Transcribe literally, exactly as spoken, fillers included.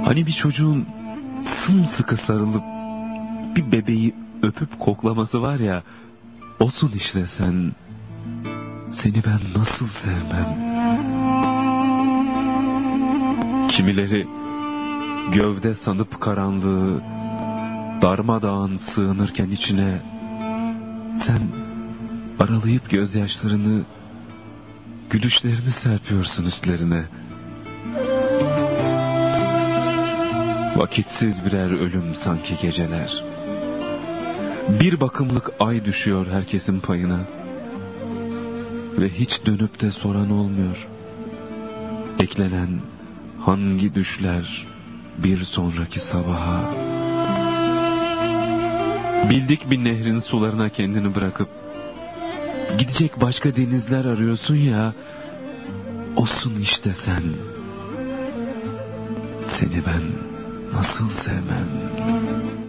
Hani bir çocuğun sımsıkı sarılıp bir bebeği öpüp koklaması var ya, osun işte sen. Seni ben nasıl sevmem. Kimileri gövde sanıp karanlığı darmadağın sığınırken içine, sen aralayıp gözyaşlarını, gülüşlerini serpiyorsun üstlerine. Vakitsiz birer ölüm sanki geceler. Bir bakımlık ay düşüyor herkesin payına. Ve hiç dönüp de soran olmuyor. Eklenen hangi düşler bir sonraki sabaha. Bildik bir nehrin sularına kendini bırakıp gidecek başka denizler arıyorsun ya, olsun işte sen. Seni ben nasıl sevmem.